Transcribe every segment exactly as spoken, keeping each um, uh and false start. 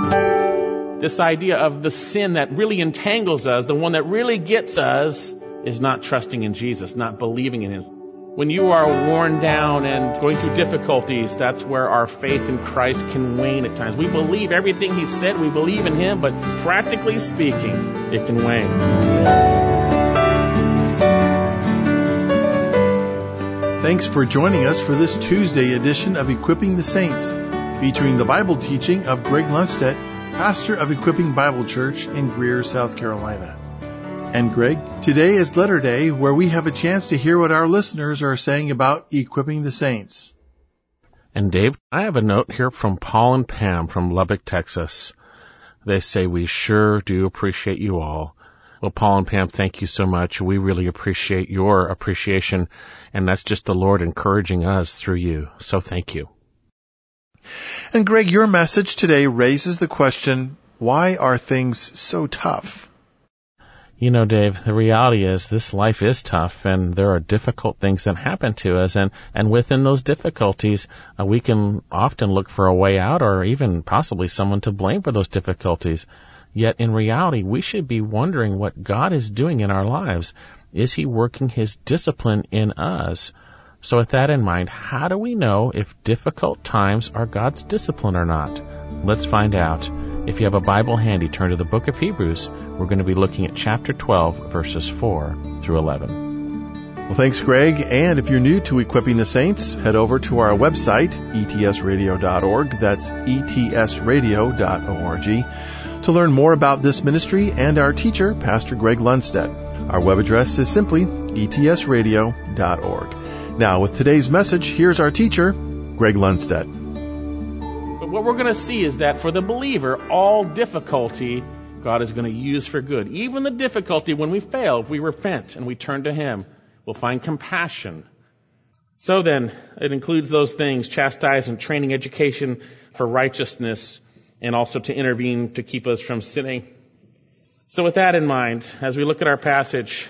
This idea of the sin that really entangles us, the one that really gets us, is not trusting in Jesus, not believing in Him. When you are worn down and going through difficulties, that's where our faith in Christ can wane at times. We believe everything He said, we believe in Him, but practically speaking, it can wane. Thanks for joining us for this Tuesday edition of Equipping the Saints, featuring the Bible teaching of Greg Lundstedt, pastor of Equipping Bible Church in Greer, South Carolina. And Greg, today is Letter Day, where we have a chance to hear what our listeners are saying about equipping the saints. And Dave, I have a note here from Paul and Pam from Lubbock, Texas. They say, we sure do appreciate you all. Well, Paul and Pam, thank you so much. We really appreciate your appreciation, and that's just the Lord encouraging us through you. So thank you. And Greg, your message today raises the question, why are things so tough? You know, Dave, the reality is this life is tough, and there are difficult things that happen to us, and, and within those difficulties, uh, we can often look for a way out or even possibly someone to blame for those difficulties. Yet in reality, we should be wondering what God is doing in our lives. Is He working His discipline in us? So with that in mind, how do we know if difficult times are God's discipline or not? Let's find out. If you have a Bible handy, turn to the book of Hebrews. We're going to be looking at chapter twelve, verses four through eleven. Well, thanks, Greg. And if you're new to Equipping the Saints, head over to our website, E T S radio dot org. That's E T S radio dot org to learn more about this ministry and our teacher, Pastor Greg Lundstedt. Our web address is simply E T S radio dot org. Now, with today's message, here's our teacher, Greg Lundstedt. But what we're going to see is that for the believer, all difficulty God is going to use for good. Even the difficulty when we fail, if we repent and we turn to Him, we'll find compassion. So then, it includes those things, chastisement, training, education for righteousness, and also to intervene to keep us from sinning. So with that in mind, as we look at our passage,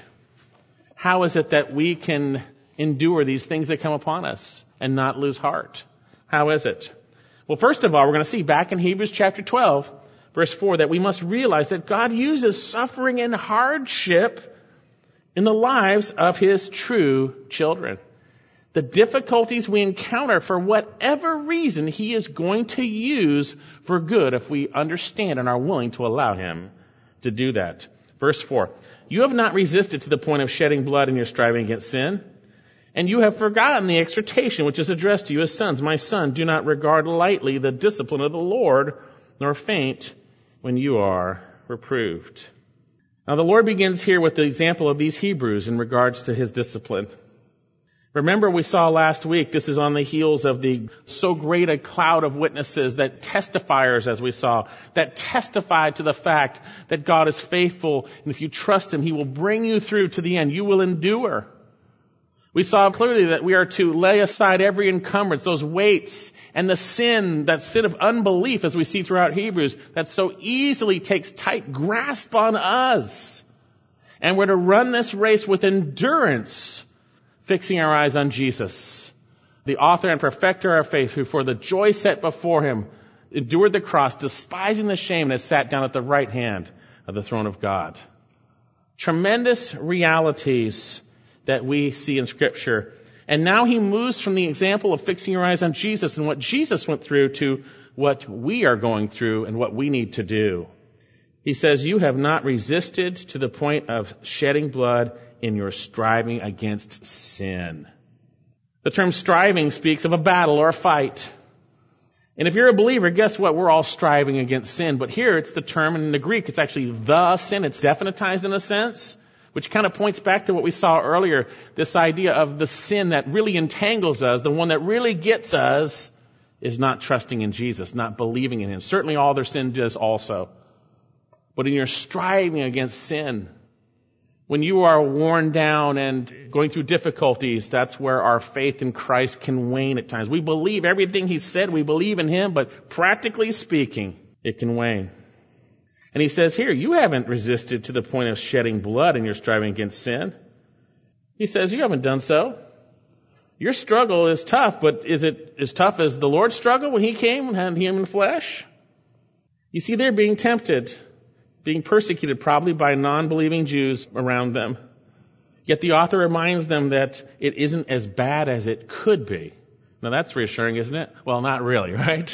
how is it that we can endure these things that come upon us and not lose heart? How is it? Well, first of all, we're going to see back in Hebrews chapter twelve, verse four, that we must realize that God uses suffering and hardship in the lives of His true children. The difficulties we encounter, for whatever reason, He is going to use for good if we understand and are willing to allow Him to do that. Verse four, you have not resisted to the point of shedding blood in your striving against sin, and you have forgotten the exhortation which is addressed to you as sons. My son, do not regard lightly the discipline of the Lord, nor faint when you are reproved. Now the Lord begins here with the example of these Hebrews in regards to His discipline. Remember, we saw last week, this is on the heels of the so great a cloud of witnesses, that testifiers, as we saw, that testify to the fact that God is faithful, and if you trust Him, He will bring you through to the end. You will endure. We saw clearly that we are to lay aside every encumbrance, those weights, and the sin, that sin of unbelief, as we see throughout Hebrews, that so easily takes tight grasp on us. And we're to run this race with endurance, fixing our eyes on Jesus, the author and perfecter of our faith, who for the joy set before Him endured the cross, despising the shame, and has sat down at the right hand of the throne of God. Tremendous realities that we see in Scripture. And now he moves from the example of fixing your eyes on Jesus and what Jesus went through to what we are going through and what we need to do. He says, you have not resisted to the point of shedding blood in your striving against sin. The term striving speaks of a battle or a fight. And if you're a believer, guess what? We're all striving against sin. But here it's the term, and in the Greek it's actually the sin. It's definitized in a sense, which kind of points back to what we saw earlier, this idea of the sin that really entangles us, the one that really gets us, is not trusting in Jesus, not believing in Him. Certainly all their sin does also. But in your striving against sin, when you are worn down and going through difficulties, that's where our faith in Christ can wane at times. We believe everything He said, we believe in Him, but practically speaking, it can wane. And he says here, you haven't resisted to the point of shedding blood in your striving against sin. He says, you haven't done so. Your struggle is tough, but is it as tough as the Lord's struggle when He came and had Him in flesh? You see, they're being tempted, being persecuted probably by non-believing Jews around them. Yet the author reminds them that it isn't as bad as it could be. Now that's reassuring, isn't it? Well, not really, right?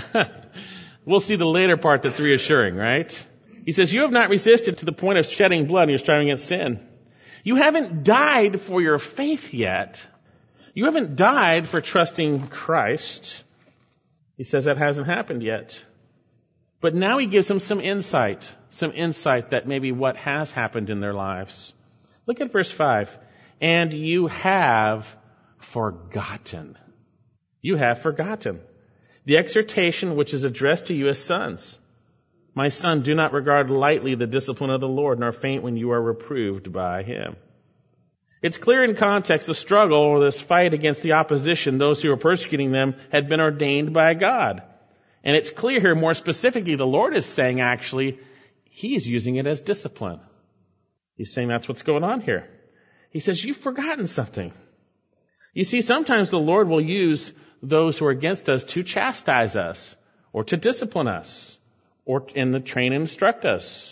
We'll see the later part that's reassuring, right? He says, you have not resisted to the point of shedding blood and you're striving against sin. You haven't died for your faith yet. You haven't died for trusting Christ. He says that hasn't happened yet. But now he gives them some insight, some insight that maybe what has happened in their lives. Look at verse five. And you have forgotten. You have forgotten the exhortation which is addressed to you as sons. My son, do not regard lightly the discipline of the Lord, nor faint when you are reproved by him. It's clear in context the struggle or this fight against the opposition, those who were persecuting them, had been ordained by God. And it's clear here, more specifically, the Lord is saying actually, He's using it as discipline. He's saying that's what's going on here. He says, you've forgotten something. You see, sometimes the Lord will use those who are against us to chastise us, or to discipline us, or in the train and instruct us.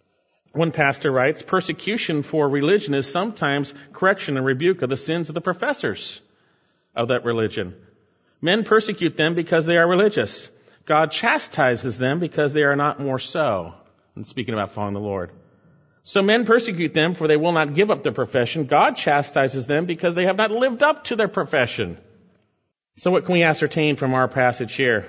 One pastor writes, persecution for religion is sometimes correction and rebuke of the sins of the professors of that religion. Men persecute them because they are religious. God chastises them because they are not more so. And speaking about following the Lord. So men persecute them for they will not give up their profession. God chastises them because they have not lived up to their profession. So what can we ascertain from our passage here?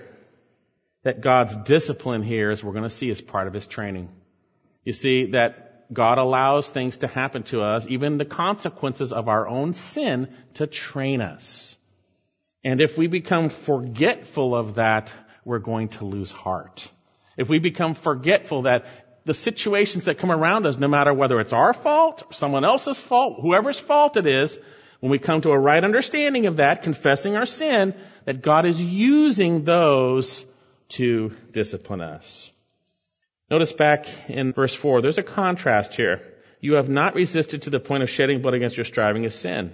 That God's discipline here, as we're going to see, is part of His training. You see, that God allows things to happen to us, even the consequences of our own sin, to train us. And if we become forgetful of that, we're going to lose heart. If we become forgetful that the situations that come around us, no matter whether it's our fault, someone else's fault, whoever's fault it is, when we come to a right understanding of that, confessing our sin, that God is using those to discipline us. Notice back in verse four, there's a contrast here. You have not resisted to the point of shedding blood against your striving of sin.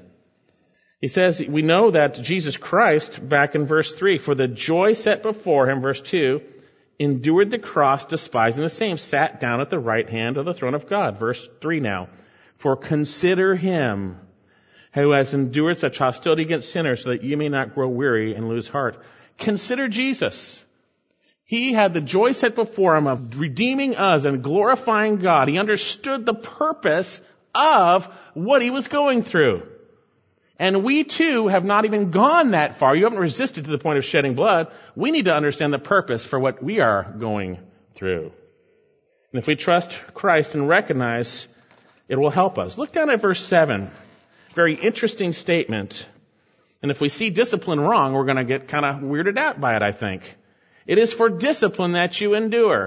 He says, we know that Jesus Christ, back in verse three, for the joy set before him, verse two, endured the cross, despising the same, sat down at the right hand of the throne of God. Verse three now. For consider him who has endured such hostility against sinners, so that you may not grow weary and lose heart. Consider Jesus. He had the joy set before him of redeeming us and glorifying God. He understood the purpose of what he was going through. And we too have not even gone that far. You haven't resisted to the point of shedding blood. We need to understand the purpose for what we are going through. And if we trust Christ and recognize, it will help us. Look down at verse seven. Very interesting statement. And if we see discipline wrong, we're going to get kind of weirded out by it, I think. It is for discipline that you endure.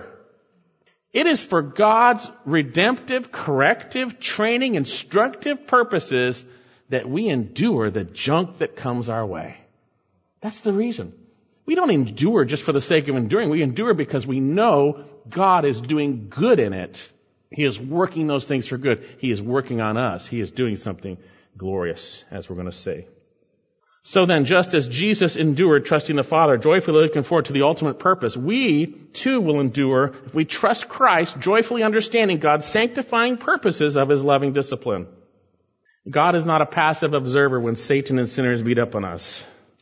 It is for God's redemptive, corrective, training, instructive purposes that we endure the junk that comes our way. That's the reason. We don't endure just for the sake of enduring. We endure because we know God is doing good in it. He is working those things for good. He is working on us. He is doing something glorious, as we're going to see. So then, just as Jesus endured, trusting the Father, joyfully looking forward to the ultimate purpose, we too will endure if we trust Christ, joyfully understanding God's sanctifying purposes of His loving discipline. God is not a passive observer when Satan and sinners beat up on us.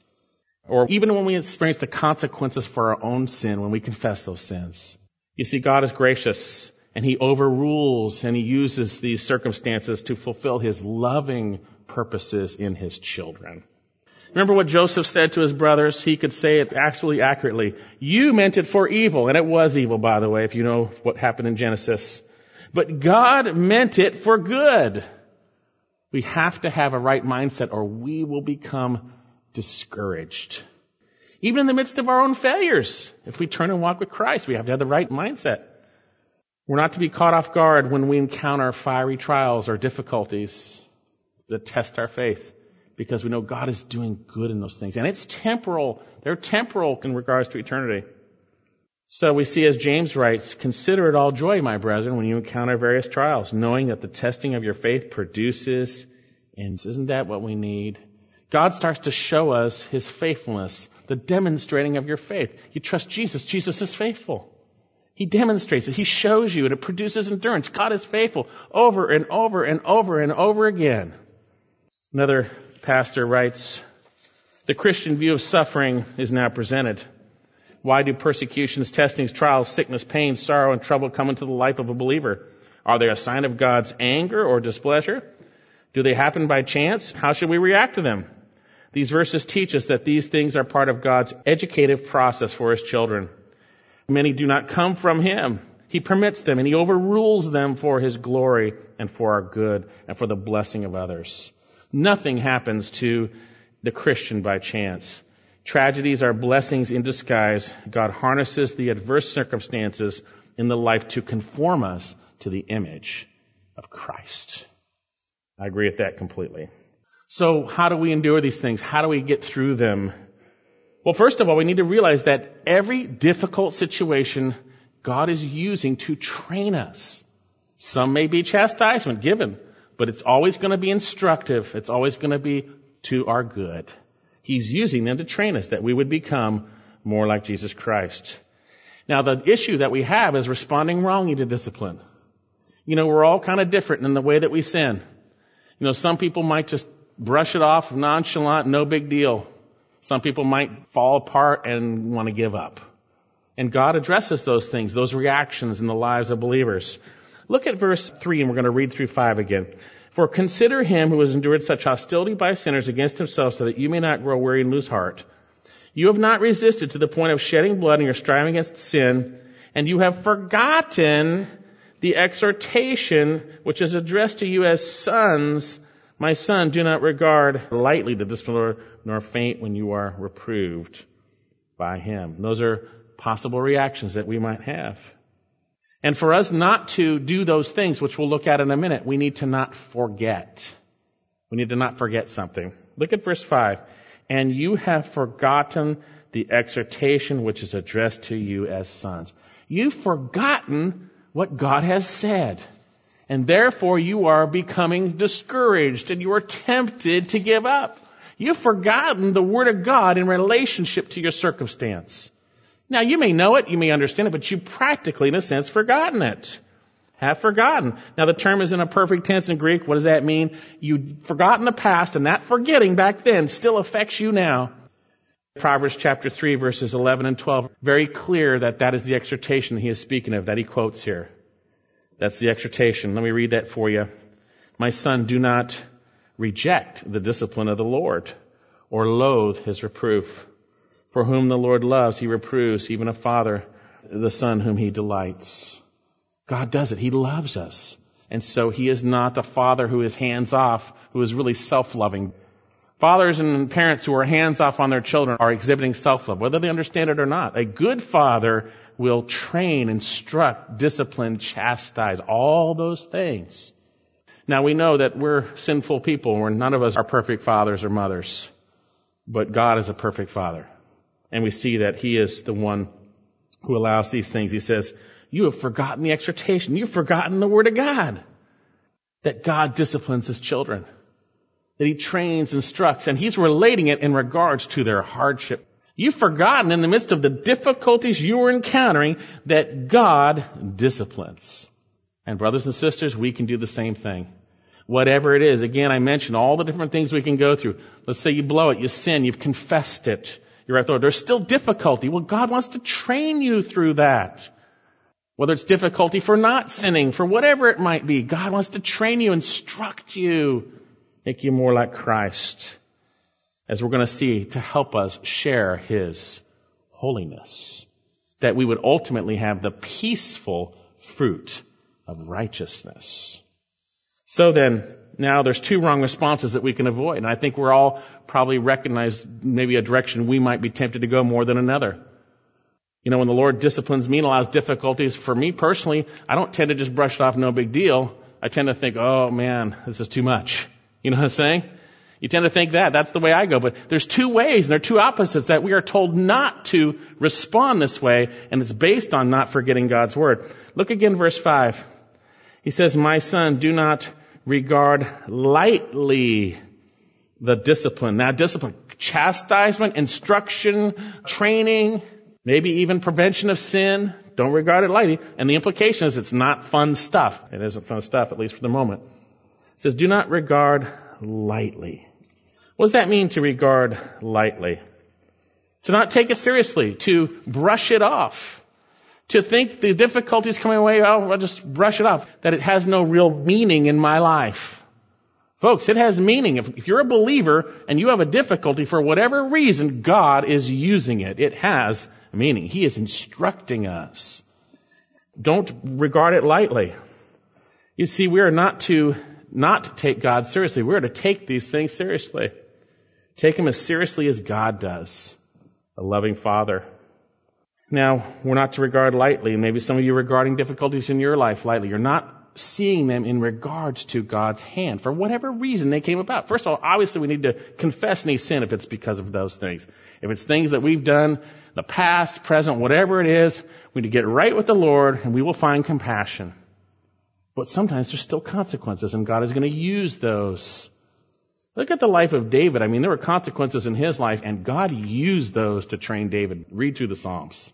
Or even when we experience the consequences for our own sin, when we confess those sins. You see, God is gracious, and He overrules and He uses these circumstances to fulfill His loving purposes in His children. Remember what Joseph said to his brothers? He could say it absolutely accurately. You meant it for evil, and it was evil, by the way, if you know what happened in Genesis. But God meant it for good. We have to have a right mindset or we will become discouraged. Even in the midst of our own failures, if we turn and walk with Christ, we have to have the right mindset. We're not to be caught off guard when we encounter fiery trials or difficulties that test our faith, because we know God is doing good in those things. And it's temporal. They're temporal in regards to eternity. So we see, as James writes, consider it all joy, my brethren, when you encounter various trials, knowing that the testing of your faith produces, and isn't that what we need? God starts to show us His faithfulness, the demonstrating of your faith. You trust Jesus. Jesus is faithful. He demonstrates it. He shows you, and it produces endurance. God is faithful over and over and over and over again. Another pastor writes, the Christian view of suffering is now presented. Why do persecutions, testings, trials, sickness, pain, sorrow, and trouble come into the life of a believer? Are they a sign of God's anger or displeasure? Do they happen by chance? How should we react to them? These verses teach us that these things are part of God's educative process for His children. Many do not come from Him. He permits them, and He overrules them for His glory and for our good and for the blessing of others. Nothing happens to the Christian by chance. Tragedies are blessings in disguise. God harnesses the adverse circumstances in the life to conform us to the image of Christ. I agree with that completely. So how do we endure these things? How do we get through them? Well, first of all, we need to realize that every difficult situation God is using to train us. Some may be chastisement given, but it's always going to be instructive. It's always going to be to our good. He's using them to train us that we would become more like Jesus Christ. Now, the issue that we have is responding wrongly to discipline. You know, we're all kind of different in the way that we sin. You know, some people might just brush it off, nonchalant, no big deal. Some people might fall apart and want to give up. And God addresses those things, those reactions in the lives of believers. Look at verse three, and we're going to read through five again. For consider him who has endured such hostility by sinners against himself, so that you may not grow weary and lose heart. You have not resisted to the point of shedding blood in your striving against sin, and you have forgotten the exhortation which is addressed to you as sons. My son, do not regard lightly the discipline, nor faint when you are reproved by him. Those are possible reactions that we might have. And for us not to do those things, which we'll look at in a minute, we need to not forget. We need to not forget something. Look at verse five. And you have forgotten the exhortation which is addressed to you as sons. You've forgotten what God has said. And therefore you are becoming discouraged and you are tempted to give up. You've forgotten the Word of God in relationship to your circumstance. Now, you may know it, you may understand it, but you practically, in a sense, forgotten it. Have forgotten. Now, the term is in a perfect tense in Greek. What does that mean? You've forgotten the past, and that forgetting back then still affects you now. Proverbs chapter three, verses eleven and twelve, very clear that that is the exhortation he is speaking of, that he quotes here. That's the exhortation. Let me read that for you. My son, do not reject the discipline of the Lord, or loathe his reproof. For whom the Lord loves, he reproves, even a father, the son whom he delights. God does it. He loves us. And so he is not a father who is hands-off, who is really self-loving. Fathers and parents who are hands-off on their children are exhibiting self-love, whether they understand it or not. A good father will train, instruct, discipline, chastise, all those things. Now, we know that we're sinful people, where none of us are perfect fathers or mothers. But God is a perfect father. And we see that he is the one who allows these things. He says, you have forgotten the exhortation. You've forgotten the Word of God. That God disciplines his children. That he trains, instructs, and he's relating it in regards to their hardship. You've forgotten in the midst of the difficulties you are encountering that God disciplines. And brothers and sisters, we can do the same thing. Whatever it is. Again, I mentioned all the different things we can go through. Let's say you blow it, you sin, you've confessed it. You're at the Lord. There's still difficulty. Well, God wants to train you through that. Whether it's difficulty for not sinning, for whatever it might be, God wants to train you, instruct you, make you more like Christ, as we're going to see, to help us share his holiness, that we would ultimately have the peaceful fruit of righteousness. So then, now there's two wrong responses that we can avoid. And I think we're all probably recognize maybe a direction we might be tempted to go more than another. You know, when the Lord disciplines me and allows difficulties, for me personally, I don't tend to just brush it off, no big deal. I tend to think, oh man, this is too much. You know what I'm saying? You tend to think that. That's the way I go. But there's two ways, and there are two opposites that we are told not to respond this way, and it's based on not forgetting God's Word. Look again, verse five. He says, my son, do not regard lightly the discipline. Now, discipline, chastisement, instruction, training, maybe even prevention of sin, don't regard it lightly. And the implication is it's not fun stuff. It isn't fun stuff, at least for the moment. It says, do not regard lightly. What does that mean, to regard lightly? To not take it seriously, to brush it off, to think the difficulties coming away, oh, I'll just brush it off, that it has no real meaning in my life. Folks, it has meaning. If, if you're a believer and you have a difficulty for whatever reason, God is using it. It has meaning. He is instructing us. Don't regard it lightly. You see, we are not to not take God seriously. We are to take these things seriously. Take them as seriously as God does, a loving Father. Now, we're not to regard lightly. Maybe some of you are regarding difficulties in your life lightly. You're not seeing them in regards to God's hand for whatever reason they came about. First of all, obviously we need to confess any sin if it's because of those things. If it's things that we've done, the past, present, whatever it is, we need to get right with the Lord and we will find compassion. But sometimes there's still consequences and God is going to use those. Look at the life of David. I mean, there were consequences in his life and God used those to train David. Read through the Psalms.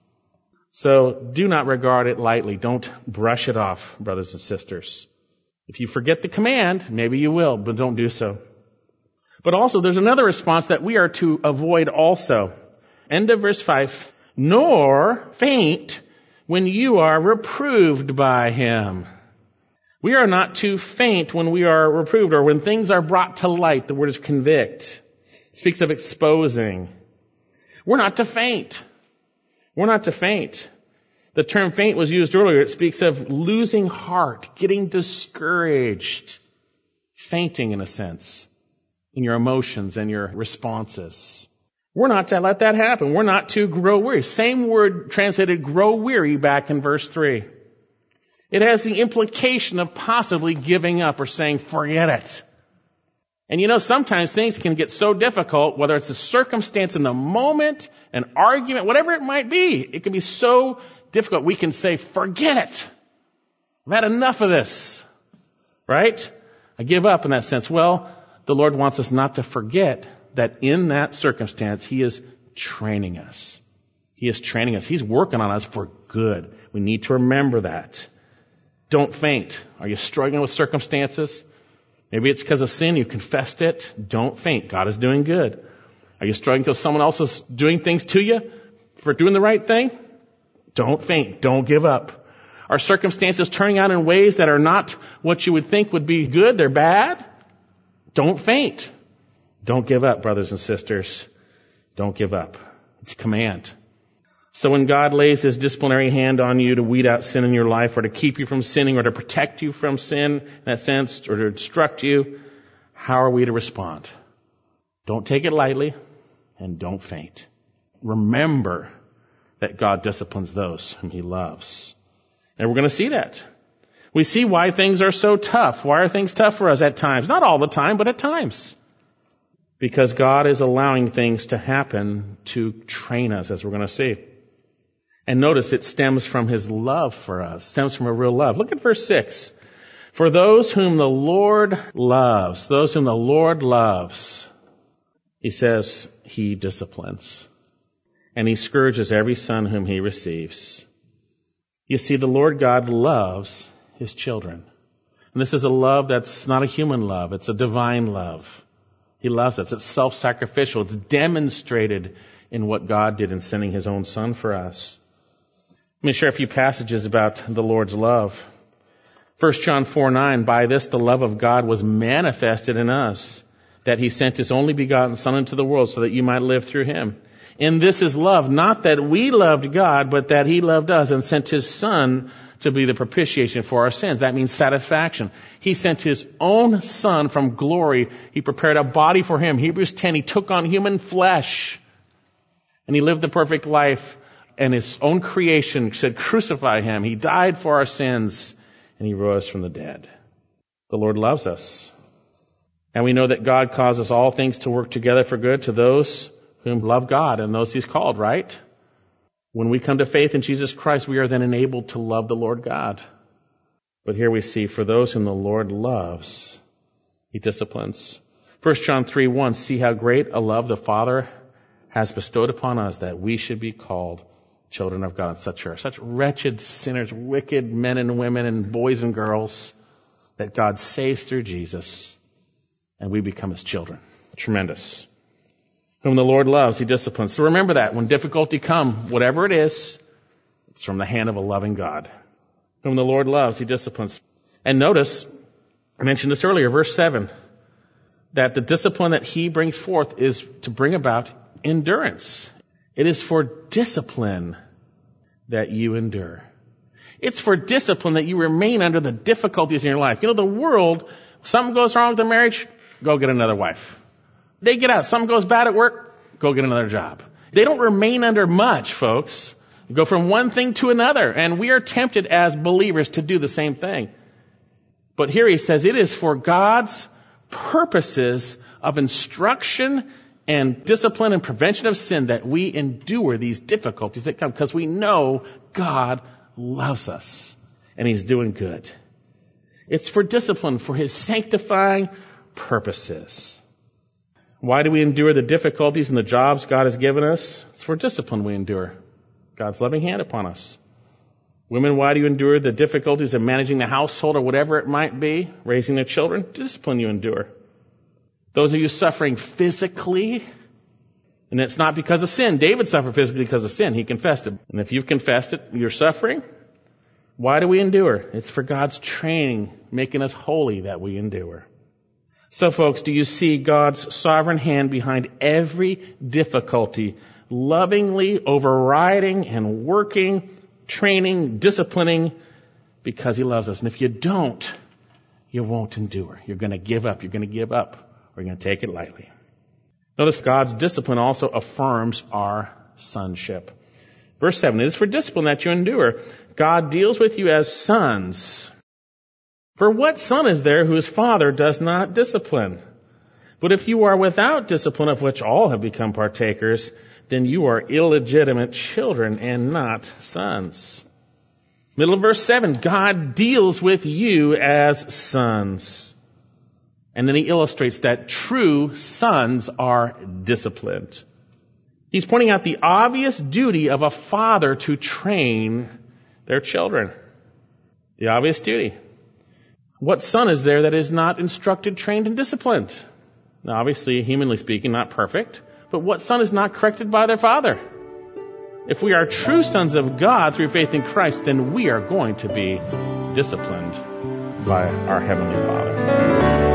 So do not regard it lightly. Don't brush it off, brothers and sisters. If you forget the command, maybe you will, but don't do so. But also, there's another response that we are to avoid also. End of verse five. Nor faint when you are reproved by him. We are not to faint when we are reproved or when things are brought to light. The word is convict. It speaks of exposing. We're not to faint. We're not to faint. The term faint was used earlier. It speaks of losing heart, getting discouraged, fainting in a sense, in your emotions and your responses. We're not to let that happen. We're not to grow weary. Same word translated grow weary back in verse three. It has the implication of possibly giving up or saying, forget it. And you know, sometimes things can get so difficult, whether it's a circumstance in the moment, an argument, whatever it might be. It can be so difficult. We can say, forget it. I've had enough of this. Right? I give up in that sense. Well, the Lord wants us not to forget that in that circumstance, He is training us. He is training us. He's working on us for good. We need to remember that. Don't faint. Are you struggling with circumstances? Maybe it's because of sin. You confessed it. Don't faint. God is doing good. Are you struggling because someone else is doing things to you for doing the right thing? Don't faint. Don't give up. Are circumstances turning out in ways that are not what you would think would be good? They're bad? Don't faint. Don't give up, brothers and sisters. Don't give up. It's a command. So when God lays His disciplinary hand on you to weed out sin in your life or to keep you from sinning or to protect you from sin in that sense or to instruct you, how are we to respond? Don't take it lightly and don't faint. Remember that God disciplines those whom He loves. And we're going to see that. We see why things are so tough. Why are things tough for us at times? Not all the time, but at times. Because God is allowing things to happen to train us, as we're going to see. And notice it stems from His love for us, stems from a real love. Look at verse six. For those whom the Lord loves, those whom the Lord loves, He says He disciplines. And He scourges every son whom He receives. You see, the Lord God loves His children. And this is a love that's not a human love. It's a divine love. He loves us. It's self-sacrificial. It's demonstrated in what God did in sending His own Son for us. Let me share a few passages about the Lord's love. First John four nine, by this the love of God was manifested in us, that He sent His only begotten Son into the world so that you might live through Him. And this is love, not that we loved God, but that He loved us and sent His Son to be the propitiation for our sins. That means satisfaction. He sent His own Son from glory. He prepared a body for Him. Hebrews ten, He took on human flesh. And He lived the perfect life. And His own creation said, crucify Him. He died for our sins. And He rose from the dead. The Lord loves us. And we know that God causes all things to work together for good to those whom love God and those He's called, right? When we come to faith in Jesus Christ, we are then enabled to love the Lord God. But here we see, for those whom the Lord loves, He disciplines. First John three one, see how great a love the Father has bestowed upon us that we should be called children of God, such are such wretched sinners, wicked men and women and boys and girls that God saves through Jesus, and we become his children. Tremendous. Whom the Lord loves, he disciplines. So remember that when difficulty comes, whatever it is, it's from the hand of a loving God. Whom the Lord loves, he disciplines. And notice, I mentioned this earlier, verse seven, that the discipline that he brings forth is to bring about endurance. It is for discipline that you endure. It's for discipline that you remain under the difficulties in your life. You know, the world, something goes wrong with the marriage, go get another wife. They get out. Something goes bad at work, go get another job. They don't remain under much, folks. You go from one thing to another. And we are tempted as believers to do the same thing. But here he says it is for God's purposes of instruction and discipline and prevention of sin that we endure these difficulties that come, because we know God loves us and he's doing good. It's for discipline, for his sanctifying purposes. Why do we endure the difficulties and the jobs God has given us? It's for discipline we endure. God's loving hand upon us. Women, why do you endure the difficulties of managing the household or whatever it might be, raising their children? Discipline you endure. Those of you suffering physically, and it's not because of sin. David suffered physically because of sin. He confessed it. And if you've confessed it, you're suffering. Why do we endure? It's for God's training, making us holy, that we endure. So, folks, do you see God's sovereign hand behind every difficulty, lovingly overriding and working, training, disciplining, because he loves us? And if you don't, you won't endure. You're going to give up. You're going to give up. We're going to take it lightly. Notice God's discipline also affirms our sonship. Verse seven, it is for discipline that you endure. God deals with you as sons. For what son is there whose father does not discipline? But if you are without discipline, of which all have become partakers, then you are illegitimate children and not sons. Middle of verse seven, God deals with you as sons. And then he illustrates that true sons are disciplined. He's pointing out the obvious duty of a father to train their children. The obvious duty. What son is there that is not instructed, trained, and disciplined? Now, obviously, humanly speaking, not perfect. But what son is not corrected by their father? If we are true sons of God through faith in Christ, then we are going to be disciplined by our Heavenly Father.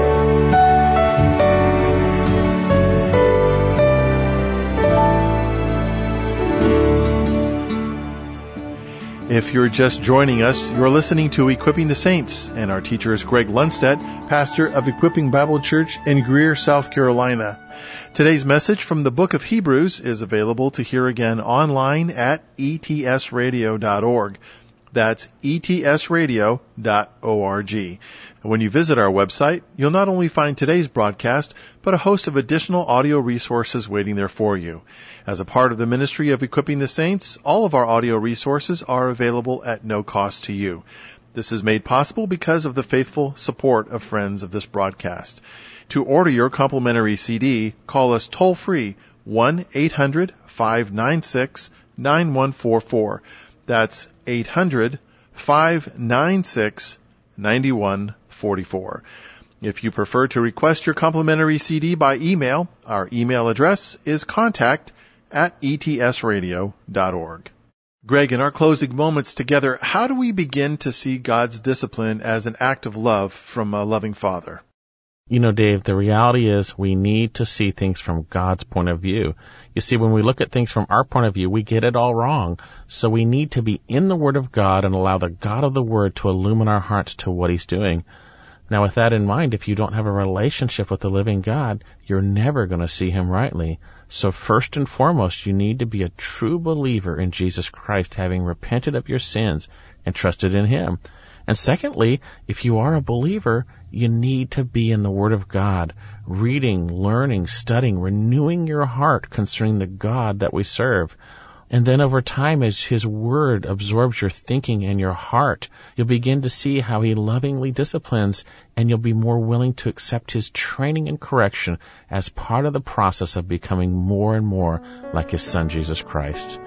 If you're just joining us, you're listening to Equipping the Saints, and our teacher is Greg Lundstedt, pastor of Equipping Bible Church in Greer, South Carolina. Today's message from the book of Hebrews is available to hear again online at e t s radio dot org. That's e t s radio dot org. When you visit our website, you'll not only find today's broadcast, but a host of additional audio resources waiting there for you. As a part of the ministry of Equipping the Saints, all of our audio resources are available at no cost to you. This is made possible because of the faithful support of friends of this broadcast. To order your complimentary C D, call us toll-free one eight hundred five nine six nine one four four. That's eight hundred five nine six nine one four four. If you prefer to request your complimentary C D by email, our email address is contact at e t s radio dot org. Greg, in our closing moments together, how do we begin to see God's discipline as an act of love from a loving Father? You know, Dave, the reality is we need to see things from God's point of view. You see, when we look at things from our point of view, we get it all wrong. So we need to be in the Word of God and allow the God of the Word to illumine our hearts to what He's doing. Now, with that in mind, if you don't have a relationship with the living God, you're never going to see Him rightly. So first and foremost, you need to be a true believer in Jesus Christ, having repented of your sins and trusted in Him. And secondly, if you are a believer, you need to be in the Word of God, reading, learning, studying, renewing your heart concerning the God that we serve. And then over time, as His Word absorbs your thinking and your heart, you'll begin to see how He lovingly disciplines, and you'll be more willing to accept His training and correction as part of the process of becoming more and more like His Son, Jesus Christ.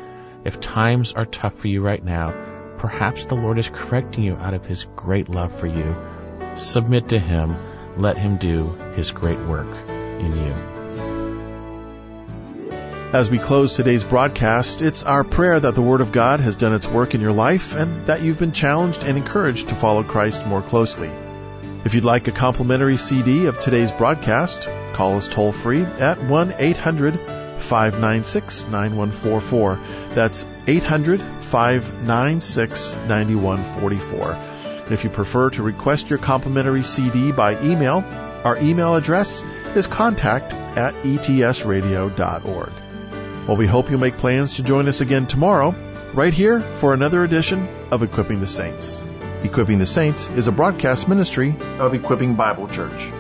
If times are tough for you right now, perhaps the Lord is correcting you out of His great love for you. Submit to Him. Let Him do His great work in you. As we close today's broadcast, it's our prayer that the Word of God has done its work in your life and that you've been challenged and encouraged to follow Christ more closely. If you'd like a complimentary C D of today's broadcast, call us toll-free at one eight hundred five nine six nine one four four. That's eight hundred five nine six nine one four four. And if you prefer to request your complimentary C D by email, our email address is contact at e t s radio dot org. Well, we hope you'll make plans to join us again tomorrow, right here for another edition of Equipping the Saints. Equipping the Saints is a broadcast ministry of Equipping Bible Church.